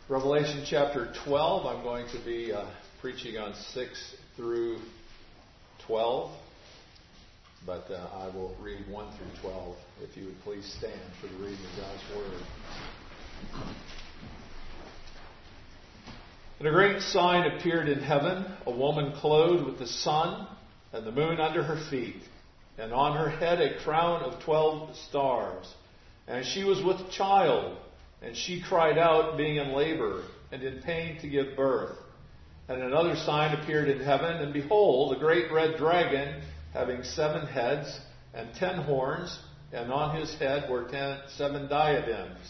Revelation chapter 12. I'm going to be preaching on 6 through 12. But I will read 1 through 12. If you would please stand for the reading of God's Word. And a great sign appeared in heaven, a woman clothed with the sun and the moon under her feet, and on her head a crown of 12 stars. And she was with child, and she cried out, being in labor and in pain to give birth. And another sign appeared in heaven, and behold, a great red dragon, having 7 heads and 10 horns, and on his head were 7 diadems.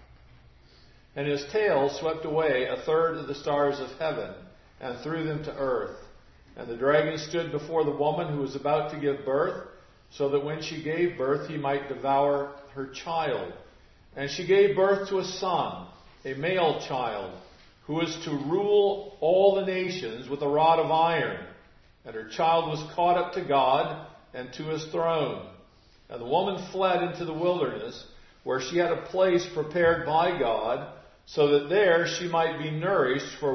And his tail swept away 1/3 of the stars of heaven, and threw them to earth. And the dragon stood before the woman who was about to give birth, so that when she gave birth he might devour her child. And she gave birth to a son, a male child, who was to rule all the nations with a rod of iron. And her child was caught up to God and to his throne. And the woman fled into the wilderness, where she had a place prepared by God, so that there she might be nourished for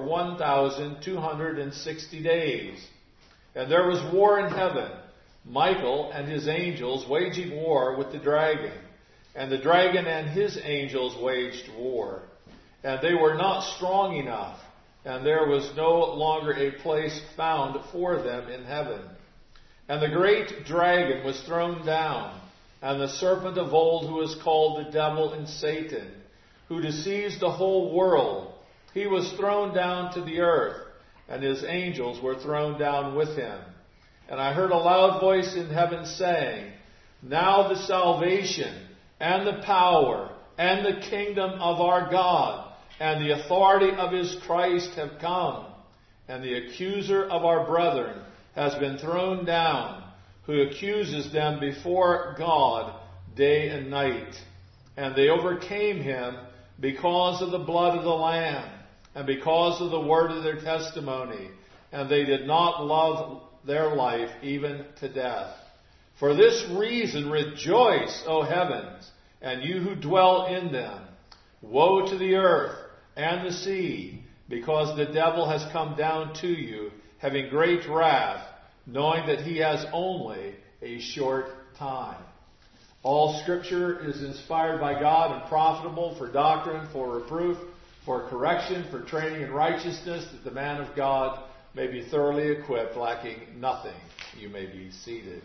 1,260 days. And there was war in heaven, Michael and his angels waging war with the dragon. And the dragon and his angels waged war. And they were not strong enough, and there was no longer a place found for them in heaven. And the great dragon was thrown down, and the serpent of old, who is called the devil and Satan, who deceives the whole world. He was thrown down to the earth, and his angels were thrown down with him. And I heard a loud voice in heaven saying, "Now the salvation and the power and the kingdom of our God and the authority of his Christ have come. And the accuser of our brethren has been thrown down, who accuses them before God day and night. And they overcame him because of the blood of the Lamb and because of the word of their testimony. And they did not love their life even to death. For this reason rejoice, O heavens, and you who dwell in them. Woe to the earth and the sea, because the devil has come down to you, having great wrath, knowing that he has only a short time." All Scripture is inspired by God and profitable for doctrine, for reproof, for correction, for training in righteousness, that the man of God may be thoroughly equipped, lacking nothing. You may be seated.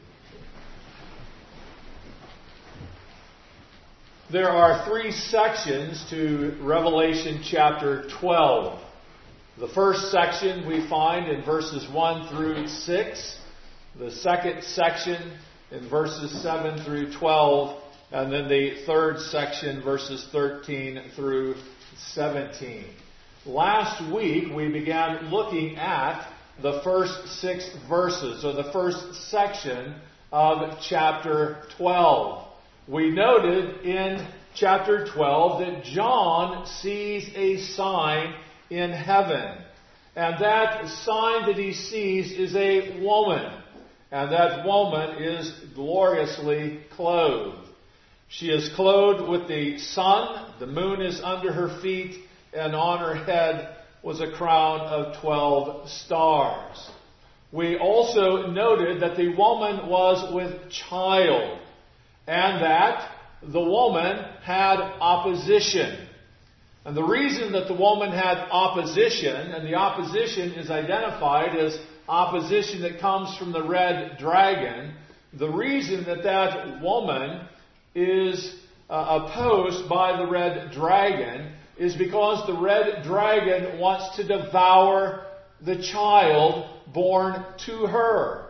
There are 3 sections to Revelation chapter 12. The first section we find in verses 1 through 6. The second section in verses 7 through 12. And then the third section, verses 13 through 17. Last week we began looking at the first 6 verses, or the first section of chapter 12. We noted in chapter 12 that John sees a sign in heaven. And that sign that he sees is a woman. And that woman is gloriously clothed. She is clothed with the sun, the moon is under her feet, and on her head was a crown of 12 stars. We also noted that the woman was with child, and that the woman had opposition. And the reason that the woman had opposition, and the opposition is identified as opposition that comes from the red dragon, the reason that that woman is opposed by the red dragon is because the red dragon wants to devour the child born to her.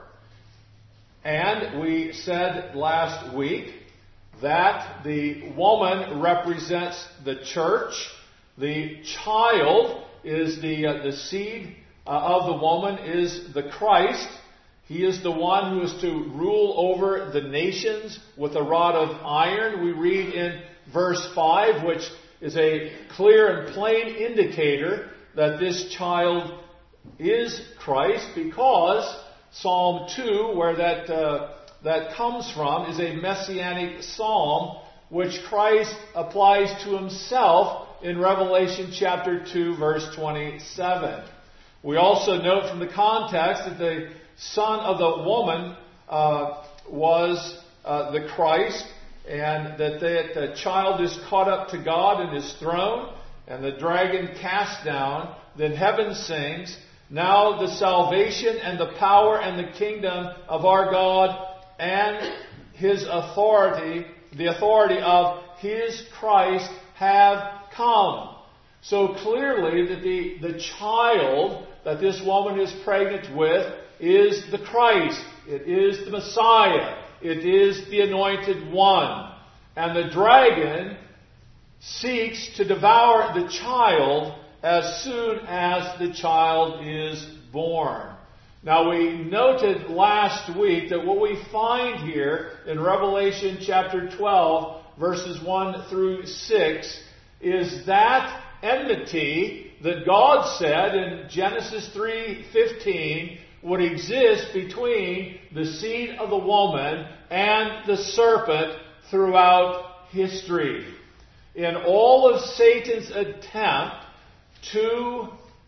And we said last week that the woman represents the church. The child is the seed of the woman is the Christ. He is the one who is to rule over the nations with a rod of iron. We read in verse 5, which is a clear and plain indicator that this child is Christ, because Psalm 2, where that comes from, is a messianic psalm which Christ applies to himself in Revelation chapter 2, verse 27. We also note from the context that the son of the woman was the Christ, and that the child is caught up to God in his throne, and the dragon cast down. Then heaven sings, "Now the salvation and the power and the kingdom of our God and his authority, the authority of his Christ have come." So clearly that the child that this woman is pregnant with is the Christ. It is the Messiah. It is the Anointed One. And the dragon seeks to devour the child as soon as the child is born. Now, we noted last week that what we find here in Revelation chapter 12, verses 1 through 6, is that enmity that God said in Genesis 3:15 would exist between the seed of the woman and the serpent throughout history. In all of Satan's attempt to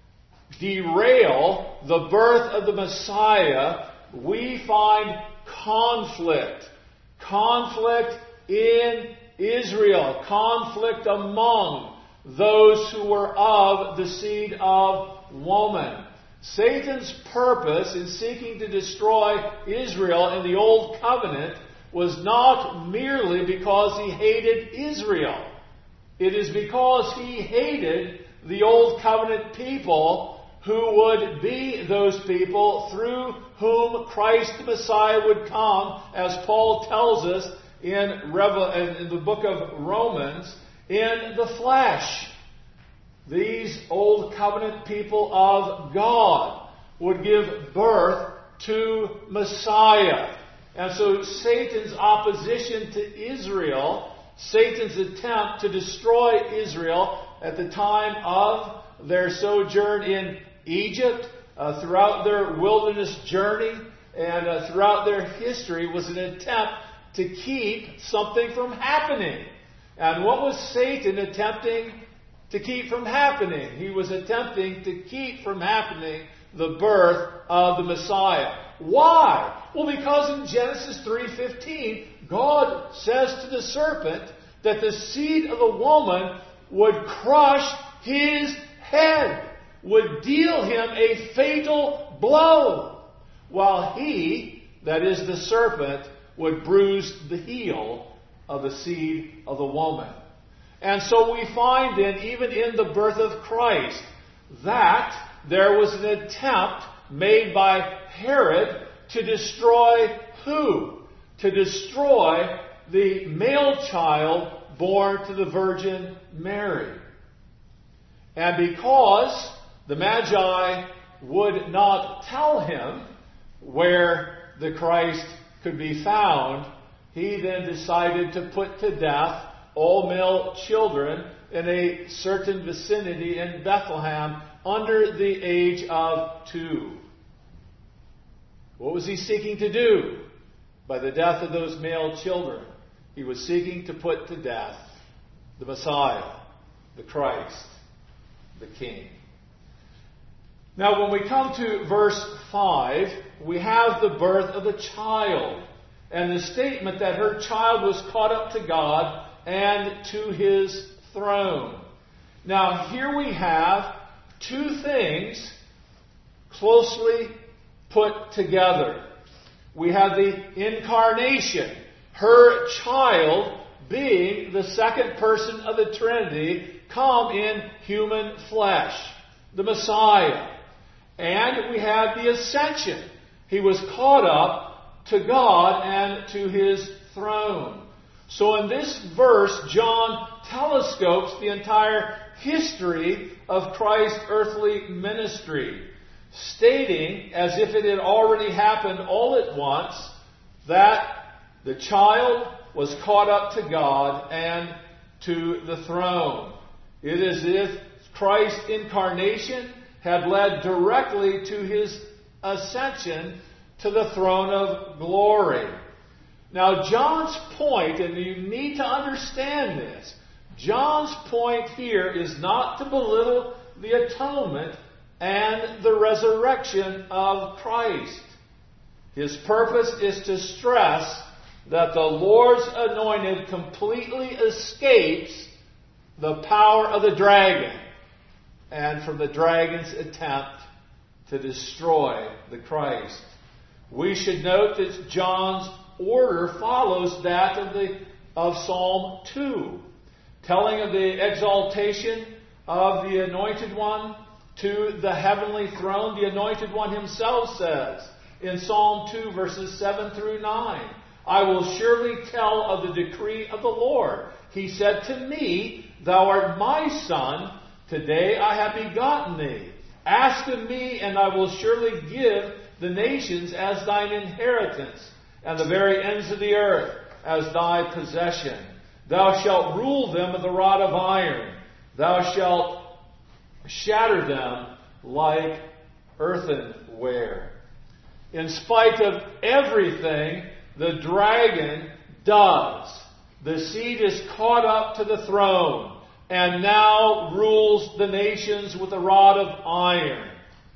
derail the birth of the Messiah, we find conflict. Conflict in Israel. Conflict among those who were of the seed of woman. Satan's purpose in seeking to destroy Israel in the Old Covenant was not merely because he hated Israel. It is because he hated the Old Covenant people who would be those people through whom Christ the Messiah would come, as Paul tells us in the book of Romans, in the flesh. These Old Covenant people of God would give birth to Messiah. And so Satan's opposition to Israel, Satan's attempt to destroy Israel at the time of their sojourn in Egypt, throughout their wilderness journey, and throughout their history, was an attempt to keep something from happening. And what was Satan attempting to keep from happening? He was attempting to keep from happening the birth of the Messiah. Why? Well, because in Genesis 3:15, God says to the serpent that the seed of the woman would crush his head, would deal him a fatal blow, while he, that is the serpent, would bruise the heel of the seed of the woman. And so we find then, even in the birth of Christ, that there was an attempt made by Herod to destroy who? To destroy the male child born to the Virgin Mary. And because the Magi would not tell him where the Christ could be found, he then decided to put to death all male children in a certain vicinity in Bethlehem under the age of 2. What was he seeking to do by the death of those male children? He was seeking to put to death the Messiah, the Christ, the King. Now, when we come to verse 5, we have the birth of a child, and the statement that her child was caught up to God and to his throne. Now, here we have two things closely put together. We have the incarnation, her child being the second person of the Trinity come in human flesh, the Messiah. And we have the ascension. He was caught up to God and to his throne. So in this verse, John telescopes the entire history of Christ's earthly ministry, stating, as if it had already happened all at once, that the child was caught up to God and to the throne. It is as if Christ's incarnation had led directly to his ascension to the throne of glory. Now, John's point, and you need to understand this, John's point here is not to belittle the atonement and the resurrection of Christ. His purpose is to stress that the Lord's anointed completely escapes the power of the dragon and from the dragon's attempt to destroy the Christ. We should note that John's order follows that of Psalm 2, telling of the exaltation of the Anointed One to the heavenly throne. The Anointed One himself says in Psalm 2, verses 7 through 9, I will surely tell of the decree of the Lord. He said to me, Thou art my son, today I have begotten thee. Ask of me, and I will surely give the nations as thine inheritance, and the very ends of the earth as thy possession. Thou shalt rule them with the rod of iron. Thou shalt shatter them like earthenware. In spite of everything the dragon does, the seed is caught up to the throne and now rules the nations with a rod of iron.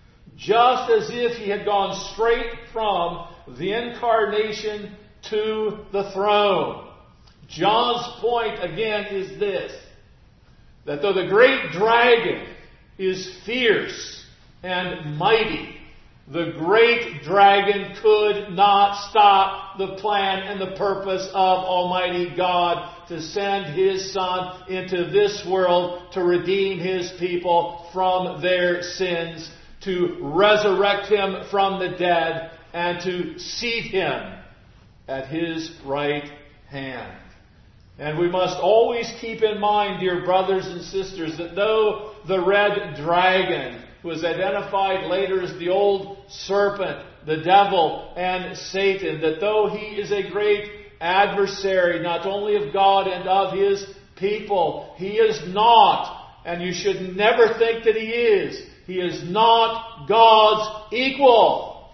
Just as if he had gone straight from the incarnation to the throne. John's point again is this, that though the great dragon is fierce and mighty, the great dragon could not stop the plan and the purpose of Almighty God to send His Son into this world to redeem His people from their sins, to resurrect Him from the dead, and to seat Him at His right hand. And we must always keep in mind, dear brothers and sisters, that though the red dragon was identified later as the old serpent, the devil, and Satan, that though he is a great adversary, not only of God and of His people, he is not, and you should never think that he is not God's equal.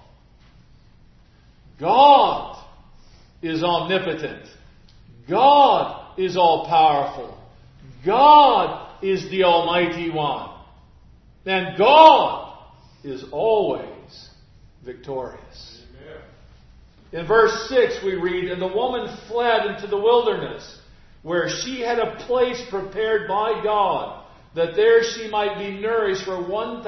God is omnipotent. God is all-powerful. God is the Almighty One. And God is always victorious. Amen. In verse 6 we read, And the woman fled into the wilderness, where she had a place prepared by God, that there she might be nourished for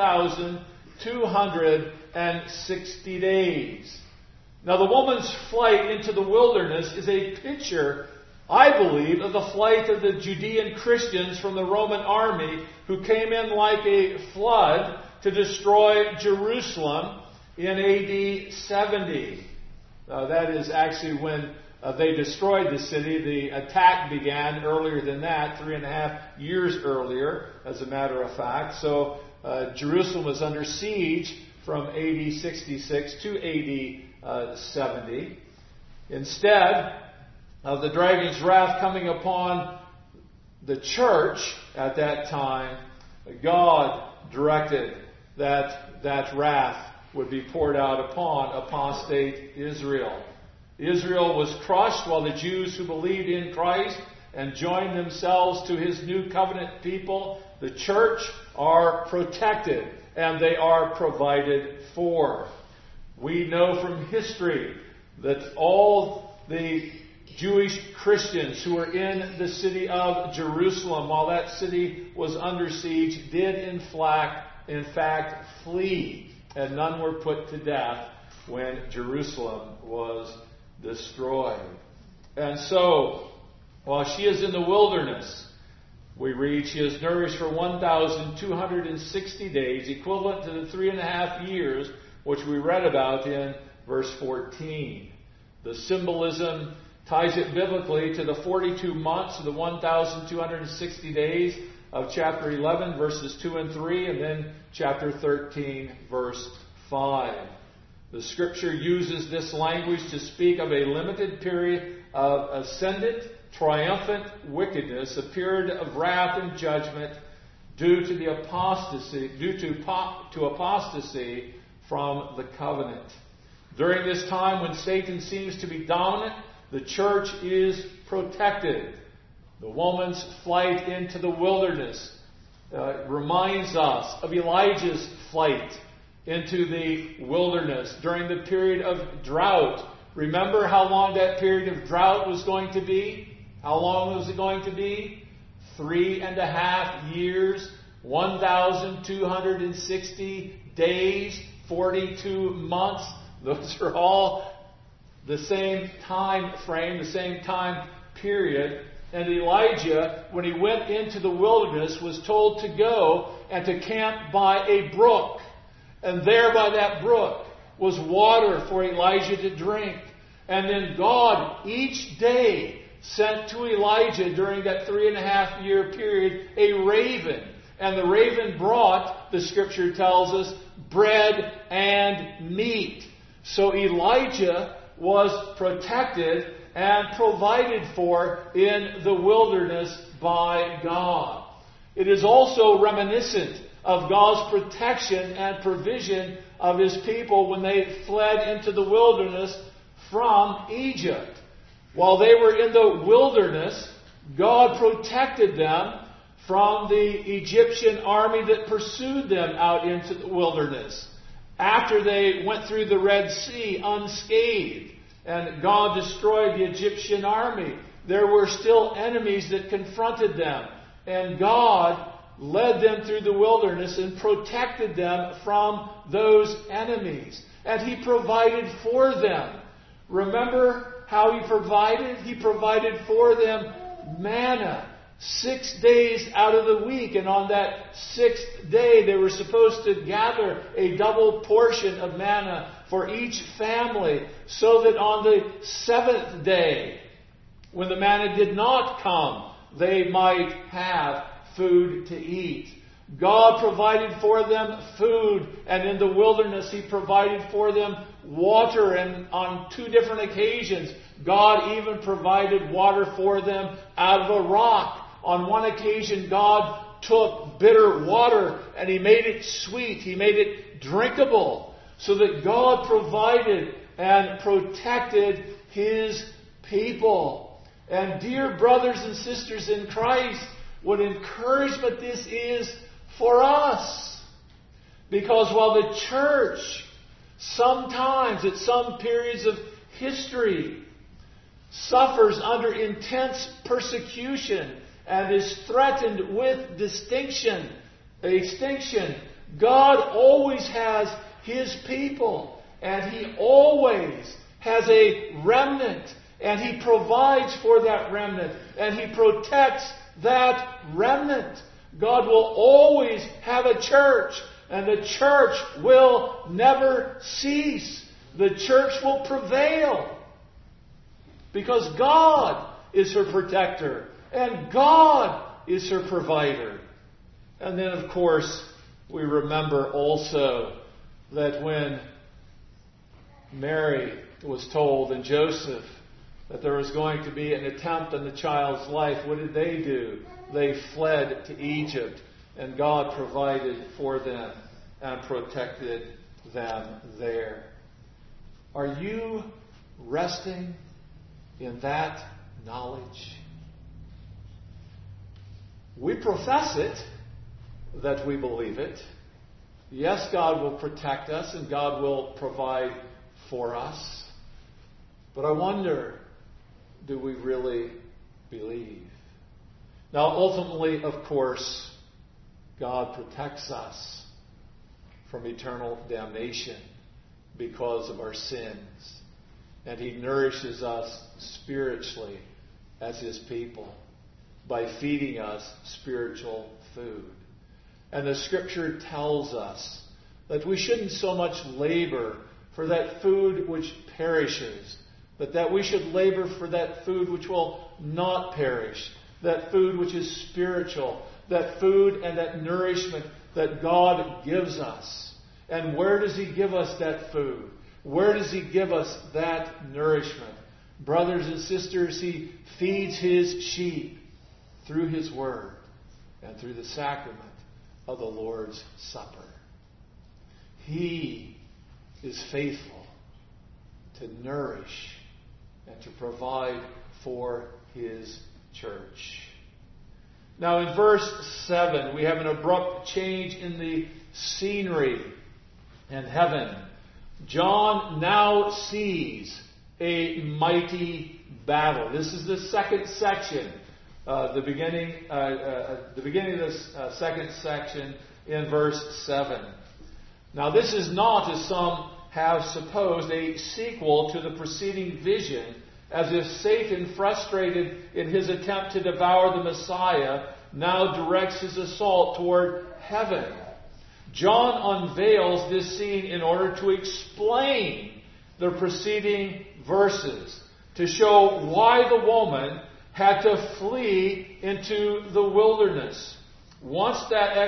1,260 days. Now the woman's flight into the wilderness is a picture, I believe, of the flight of the Judean Christians from the Roman army who came in like a flood to destroy Jerusalem in AD 70. That is actually when they destroyed the city. The attack began earlier than that, 3.5 years earlier, as a matter of fact. So Jerusalem was under siege from AD 66 to AD 70. Instead of the dragon's wrath coming upon the church at that time, God directed that wrath would be poured out upon apostate Israel. Israel was crushed while the Jews who believed in Christ and joined themselves to His new covenant people, the church, are protected and they are provided for. We know from history that all the Jewish Christians who were in the city of Jerusalem while that city was under siege did in fact flee, and none were put to death when Jerusalem was destroyed. And so, while she is in the wilderness, we read she is nourished for 1,260 days, equivalent to the 3.5 years which we read about in verse 14. The symbolism ties it biblically to the 42 months of the 1,260 days of chapter 11, verses 2 and 3, and then chapter 13, verse 5. The Scripture uses this language to speak of a limited period of ascendant, triumphant wickedness, a period of wrath and judgment due to apostasy from the covenant. During this time when Satan seems to be dominant, the church is protected. The woman's flight into the wilderness reminds us of Elijah's flight into the wilderness during the period of drought. Remember how long that period of drought was going to be? How long was it going to be? 3.5 years, 1,260 days, 42 months. Those are all the same time frame, the same time period. And Elijah, when he went into the wilderness, was told to go and to camp by a brook. And there by that brook was water for Elijah to drink. And then God each day sent to Elijah during that 3.5 year period a raven. And the raven brought, the scripture tells us, bread and meat. So Elijah was protected and provided for in the wilderness by God. It is also reminiscent of God's protection and provision of His people when they fled into the wilderness from Egypt. While they were in the wilderness, God protected them from the Egyptian army that pursued them out into the wilderness. After they went through the Red Sea unscathed, and God destroyed the Egyptian army, there were still enemies that confronted them. And God led them through the wilderness and protected them from those enemies. And He provided for them. Remember how He provided? He provided for them manna 6 days out of the week. And on that 6th day, they were supposed to gather a double portion of manna for each family, so that on the 7th day, when the manna did not come, they might have food to eat. God provided for them food, and in the wilderness He provided for them water, and on 2 different occasions God even provided water for them out of a rock. On one occasion God took bitter water and He made it sweet. He made it drinkable, so that God provided and protected His people. And dear brothers and sisters in Christ, what encouragement this is for us. Because while the church sometimes, at some periods of history, suffers under intense persecution and is threatened with extinction, God always has His people, and He always has a remnant, and He provides for that remnant, and He protects that remnant. God will always have a church, and the church will never cease. The church will prevail, because God is her protector, and God is her provider. And then, of course, we remember also that when Mary was told, and Joseph, that there was going to be an attempt on the child's life, what did they do? They fled to Egypt, and God provided for them and protected them there. Are you resting in that knowledge? We profess it, that we believe it. Yes, God will protect us and God will provide for us. But I wonder, do we really believe? Now, ultimately, of course, God protects us from eternal damnation because of our sins. And He nourishes us spiritually as His people by feeding us spiritual food. And the Scripture tells us that we shouldn't so much labor for that food which perishes, but that we should labor for that food which will not perish, that food which is spiritual, that food and that nourishment that God gives us. And where does He give us that food? Where does He give us that nourishment? Brothers and sisters, He feeds His sheep through His Word and through the sacrament of the Lord's Supper. He is faithful to nourish and to provide for His church. Now in verse 7, we have an abrupt change in the scenery in heaven. John now sees a mighty battle. This is the second section, the beginning of this second section in verse 7. Now this is not, as some have supposed, a sequel to the preceding vision, as if Satan, frustrated in his attempt to devour the Messiah, now directs his assault toward heaven. John unveils this scene in order to explain the preceding verses, to show why the woman had to flee into the wilderness. Once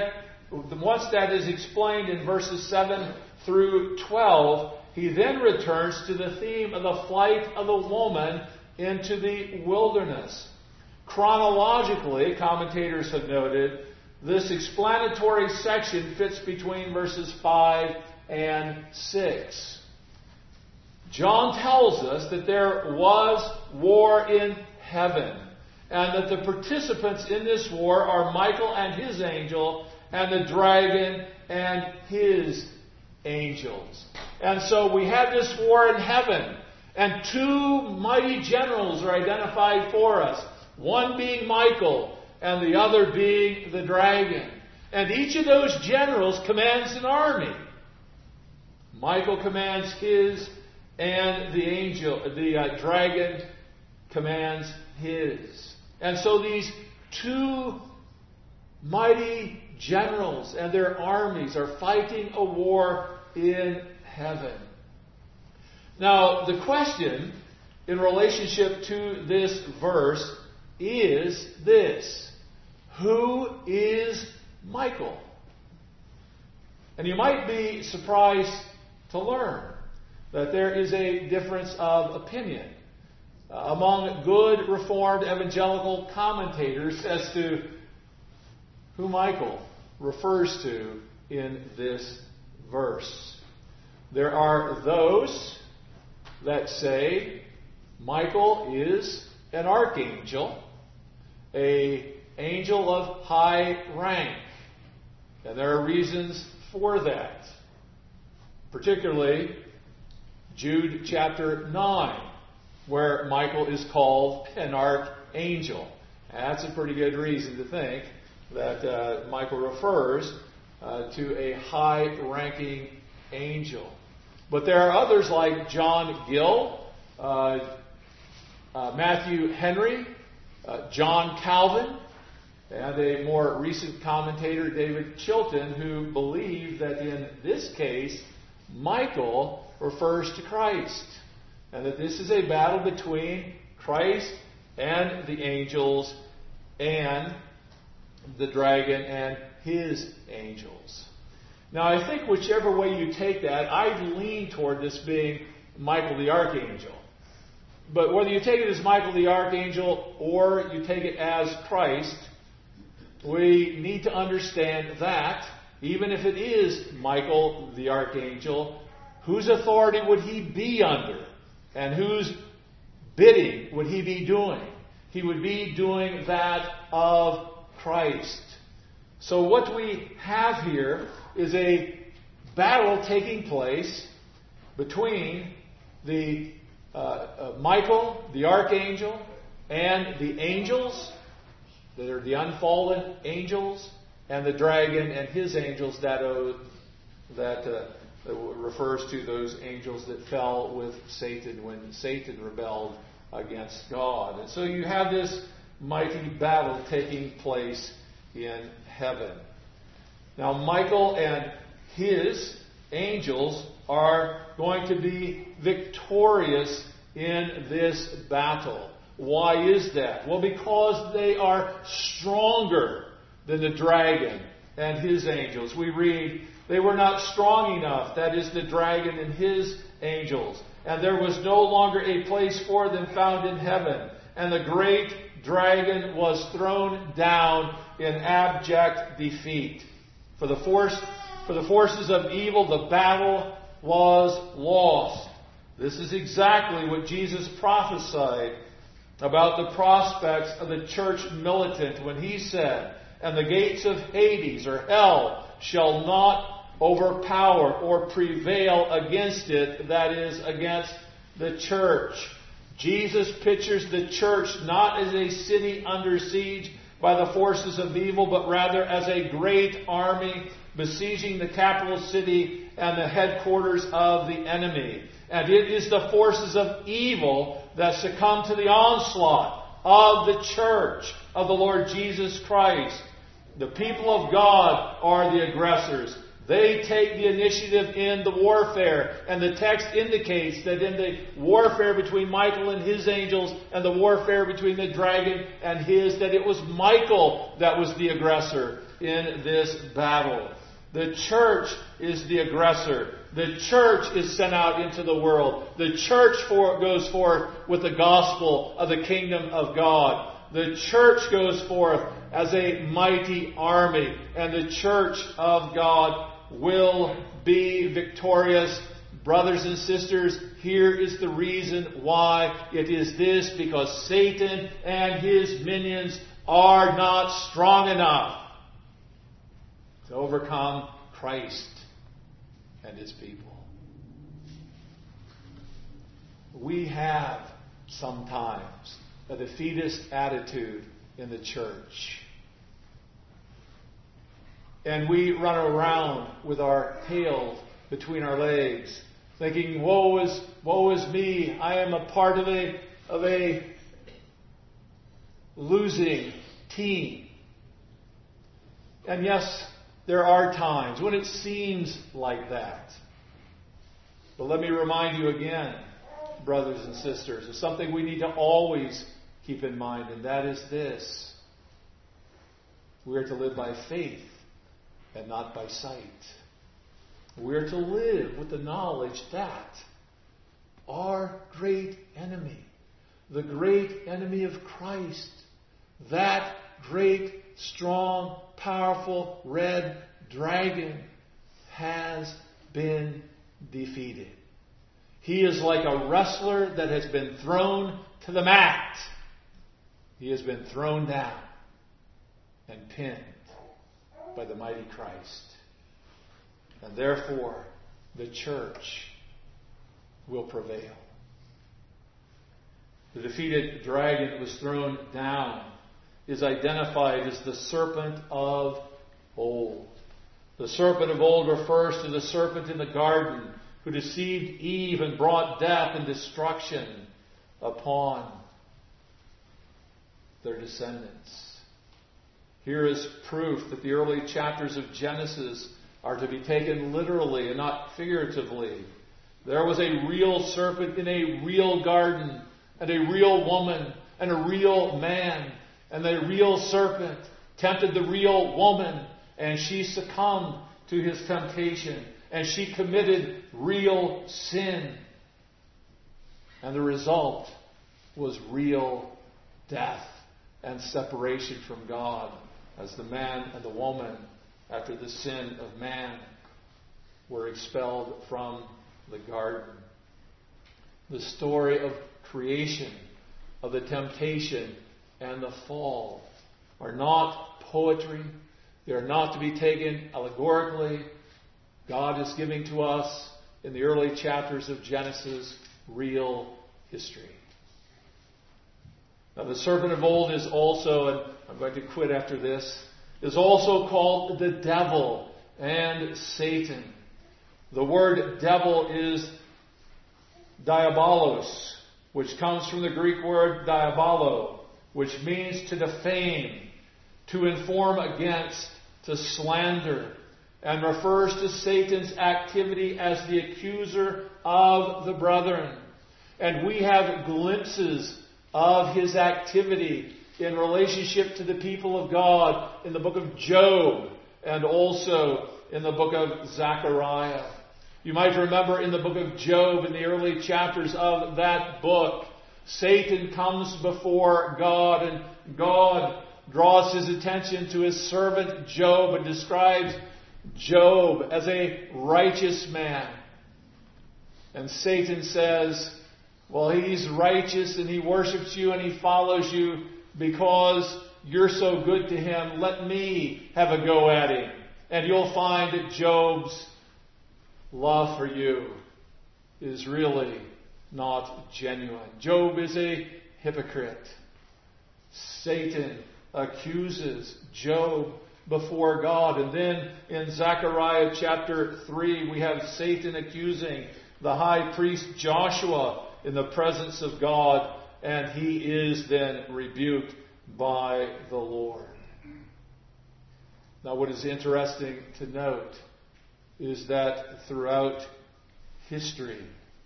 that is explained in verses 7 through 12, he then returns to the theme of the flight of the woman into the wilderness. Chronologically, commentators have noted, this explanatory section fits between verses 5 and 6. John tells us that there was war in heaven, and that the participants in this war are Michael and his angel, and the dragon and his angels. And so we have this war in heaven, and two mighty generals are identified for us, one being Michael and the other being the dragon. And each of those generals commands an army. Michael commands his, and the dragon commands his. And so these two mighty generals and their armies are fighting a war in heaven. Now, the question in relationship to this verse is this: who is Michael? And you might be surprised to learn that there is a difference of opinion among good Reformed evangelical commentators as to who Michael refers to in this verse. There are those that say Michael is an archangel, an angel of high rank. And there are reasons for that. Particularly Jude chapter 9, where Michael is called an archangel. And that's a pretty good reason to think that Michael refers to a high-ranking angel. But there are others like John Gill, Matthew Henry, John Calvin, and a more recent commentator, David Chilton, who believe that in this case, Michael refers to Christ, and that this is a battle between Christ and the angels and the dragon and his angels. Now, I think whichever way you take that, I'd lean toward this being Michael the Archangel. But whether you take it as Michael the Archangel or you take it as Christ, we need to understand that, even if it is Michael the Archangel, whose authority would he be under? And whose bidding would he be doing? He would be doing that of Christ. So what we have here is a battle taking place between the Michael, the archangel, and the angels, that are the unfallen angels, and the dragon and his angels that refers to those angels that fell with Satan when Satan rebelled against God. And so you have this mighty battle taking place in heaven. Now, Michael and his angels are going to be victorious in this battle. Why is that? Well, because they are stronger than the dragon and his angels. We read, they were not strong enough, that is, the dragon and his angels. And there was no longer a place for them found in heaven. And the great dragon was thrown down in abject defeat. For the forces of evil, the battle was lost. This is exactly what Jesus prophesied about the prospects of the church militant when he said, "And the gates of Hades, or hell, shall not overpower or prevail against it," that is, against the church. Jesus pictures the church not as a city under siege by the forces of evil, but rather as a great army besieging the capital city and the headquarters of the enemy. And it is the forces of evil that succumb to the onslaught of the church of the Lord Jesus Christ. The people of God are the aggressors. They take the initiative in the warfare. And the text indicates that in the warfare between Michael and his angels and the warfare between the dragon and his, that it was Michael that was the aggressor in this battle. The church is the aggressor. The church is sent out into the world. The church goes forth with the gospel of the kingdom of God. The church goes forth as a mighty army. And the church of God will be victorious. Brothers and sisters, here is the reason why it is this: because Satan and his minions are not strong enough to overcome Christ and his people. We have sometimes a defeatist attitude in the church. And we run around with our tail between our legs, thinking, woe is me. I am a part of a losing team. And yes, there are times when it seems like that. But let me remind you again, brothers and sisters, of something we need to always keep in mind, and that is this: we are to live by faith and not by sight. We are to live with the knowledge that our great enemy, the great enemy of Christ, that great, strong, powerful red dragon, has been defeated. He is like a wrestler that has been thrown to the mat. He has been thrown down and pinned by the mighty Christ. And therefore, the church will prevail. The defeated dragon that was thrown down is identified as the serpent of old. The serpent of old refers to the serpent in the garden who deceived Eve and brought death and destruction upon their descendants. Here is proof that the early chapters of Genesis are to be taken literally and not figuratively. There was a real serpent in a real garden, and a real woman, and a real man. And the real serpent tempted the real woman, and she succumbed to his temptation, and she committed real sin. And the result was real death and separation from God, as the man and the woman, after the sin of man, were expelled from the garden. The story of creation, of the temptation and the fall, are not poetry. They are not to be taken allegorically. God is giving to us, in the early chapters of Genesis, real history. Now, the serpent of old is also, and I'm going to quit after this, is also called the devil and Satan. The word devil is diabolos, which comes from the Greek word diabolo, which means to defame, to inform against, to slander, and refers to Satan's activity as the accuser of the brethren. And we have glimpses of his activity in relationship to the people of God in the book of Job and also in the book of Zechariah. You might remember in the book of Job, in the early chapters of that book, Satan comes before God, and God draws his attention to his servant Job and describes Job as a righteous man. And Satan says, Well, he's righteous and he worships you and he follows you because you're so good to him. Let me have a go at him. And you'll find that Job's love for you is really not genuine. Job is a hypocrite. Satan accuses Job before God. And then in Zechariah chapter 3, we have Satan accusing the high priest Joshua in the presence of God, and he is then rebuked by the Lord. Now, what is interesting to note is that throughout history,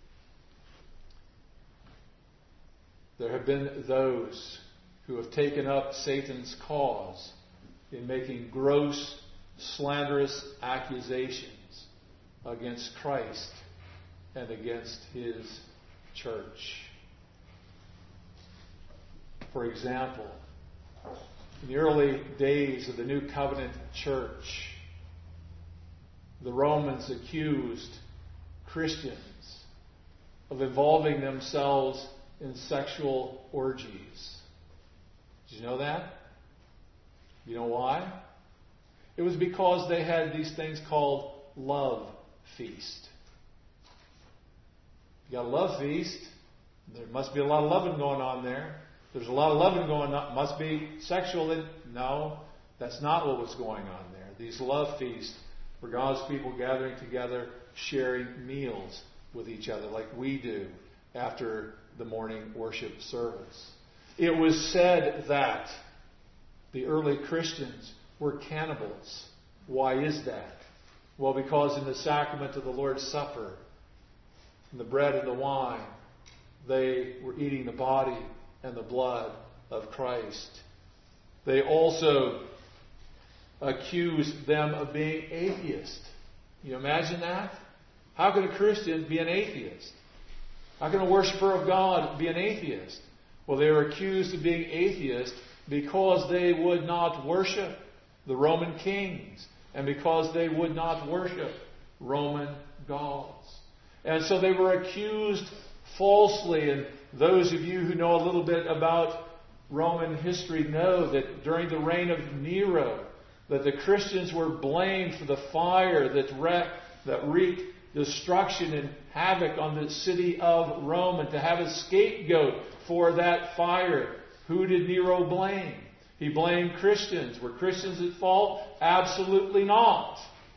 there have been those who have taken up Satan's cause in making gross, slanderous accusations against Christ and against his church. For example, in the early days of the New Covenant church, the Romans accused Christians of involving themselves in sexual orgies. Did you know that? You know why? It was because they had these things called love feast. You got a love feast, there must be a lot of loving going on there. There's a lot of loving going on. Must be sexual. No, that's not what was going on there. These love feasts were God's people gathering together, sharing meals with each other like we do after the morning worship service. It was said that the early Christians were cannibals. Why is that? Well, because in the sacrament of the Lord's Supper, in the bread and the wine, they were eating the body and the blood of Christ. They also accused them of being atheists. You imagine that? How can a Christian be an atheist? How can a worshiper of God be an atheist? Well, they were accused of being atheists because they would not worship the Roman kings and because they would not worship Roman gods. And so they were accused falsely. And those of you who know a little bit about Roman history know that during the reign of Nero, that the Christians were blamed for the fire that wreaked destruction and havoc on the city of Rome, and to have a scapegoat for that fire. Who did Nero blame? He blamed Christians. Were Christians at fault? Absolutely not.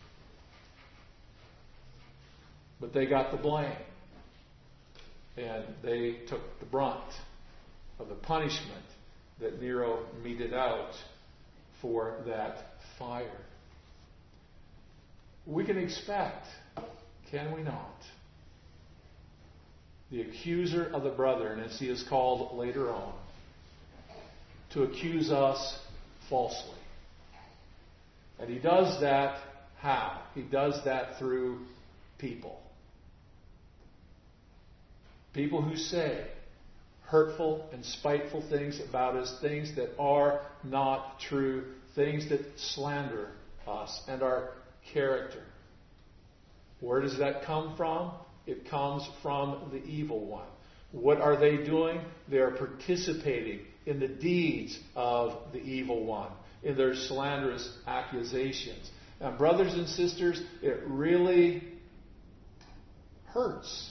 But they got the blame. And they took the brunt of the punishment that Nero meted out for that fire. We can expect, can we not, the accuser of the brethren, as he is called later on, to accuse us falsely. And he does that how? He does that through people. People who say hurtful and spiteful things about us, things that are not true, things that slander us and our character. Where does that come from? It comes from the evil one. What are they doing? They are participating in the deeds of the evil one, in their slanderous accusations. And brothers and sisters, it really hurts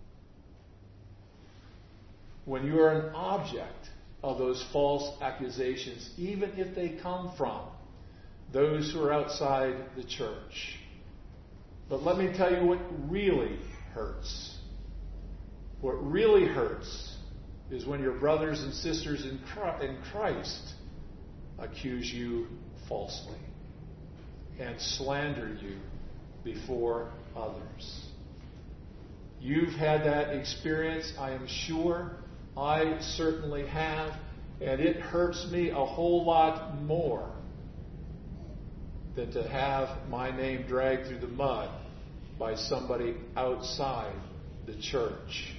when you are an object of those false accusations, even if they come from those who are outside the church. But let me tell you what really hurts. What really hurts is when your brothers and sisters in Christ accuse you falsely and slander you before others. You've had that experience, I am sure. I certainly have. And it hurts me a whole lot more than to have my name dragged through the mud by somebody outside the church.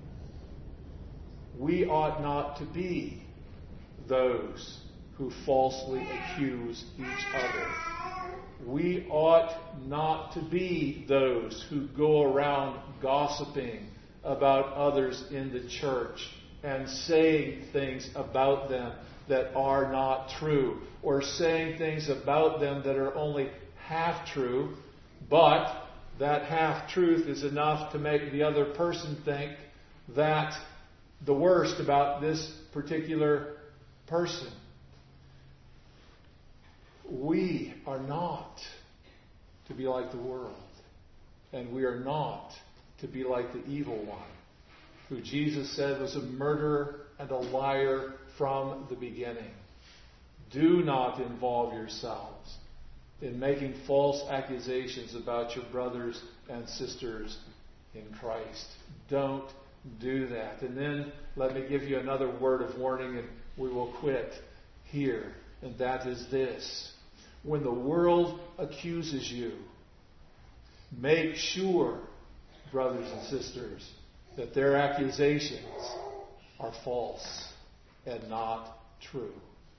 We ought not to be those who falsely accuse each other. We ought not to be those who go around gossiping about others in the church and saying things about them that are not true, or saying things about them that are only half true, but that half truth is enough to make the other person think that the worst about this particular person. We are not to be like the world, and we are not to be like the evil one, who Jesus said was a murderer and a liar from the beginning. Do not involve yourselves in making false accusations about your brothers and sisters in Christ. Don't do that. And then let me give you another word of warning, and we will quit here. And that is this. When the world accuses you, make sure, brothers and sisters, that their accusations are false and not true.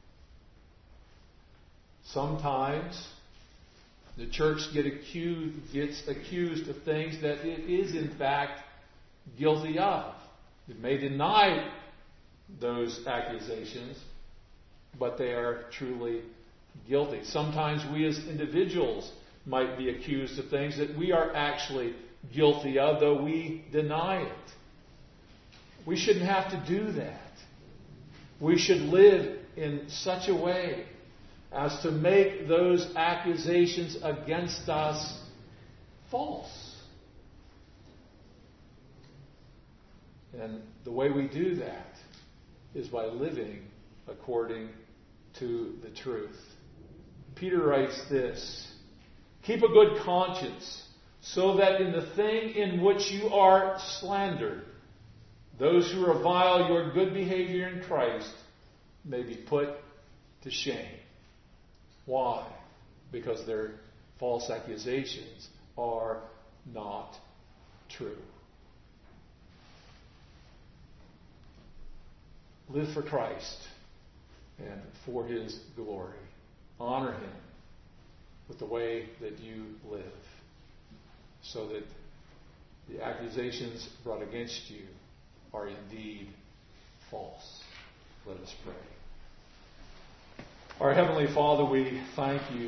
Sometimes the church gets accused of things that it is in fact guilty of. It may deny those accusations, but they are truly guilty. Sometimes we as individuals might be accused of things that we are actually guilty of, though we deny it. We shouldn't have to do that. We should live in such a way as to make those accusations against us false. And the way we do that is by living according to the truth. Peter writes this: keep a good conscience, so that in the thing in which you are slandered, those who revile your good behavior in Christ may be put to shame. Why? Because their false accusations are not true. Live for Christ and for His glory. Honor Him with the way that you live, so that the accusations brought against you are indeed false. Let us pray. Our Heavenly Father, we thank you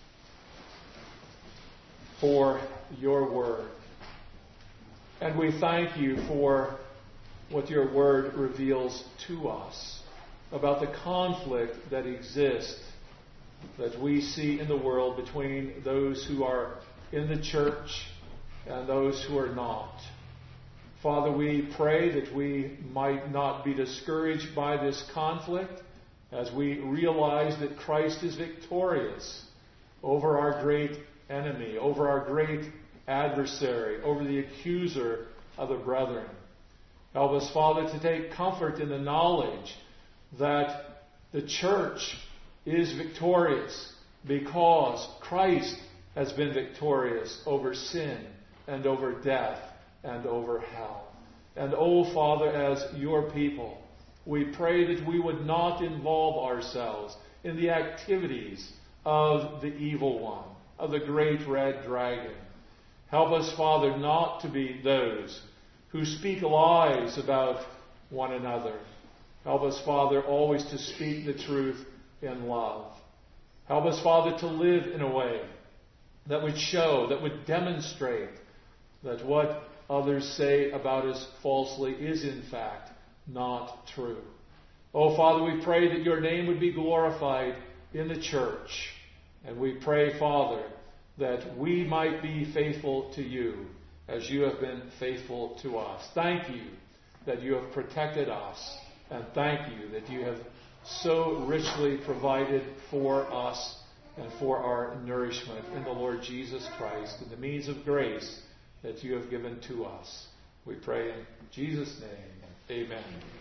for your word. And we thank you for what your word reveals to us about the conflict that exists, that we see in the world between those who are in the church and those who are not. Father, we pray that we might not be discouraged by this conflict, as we realize that Christ is victorious over our great enemy, over our great adversary, over the accuser of the brethren. Help us, Father, to take comfort in the knowledge that the church is victorious because Christ has been victorious over sin and over death and over hell. And, oh, Father, as your people, we pray that we would not involve ourselves in the activities of the evil one, of the great red dragon. Help us, Father, not to be those who speak lies about one another. Help us, Father, always to speak the truth in love. Help us, Father, to live in a way that would show, that would demonstrate that what others say about us falsely is in fact not true. Oh, Father, we pray that your name would be glorified in the church. And we pray, Father, that we might be faithful to you as you have been faithful to us. Thank you that you have protected us, and thank you that you have so richly provided for us and for our nourishment in the Lord Jesus Christ, and the means of grace that you have given to us. We pray in Jesus' name. Amen.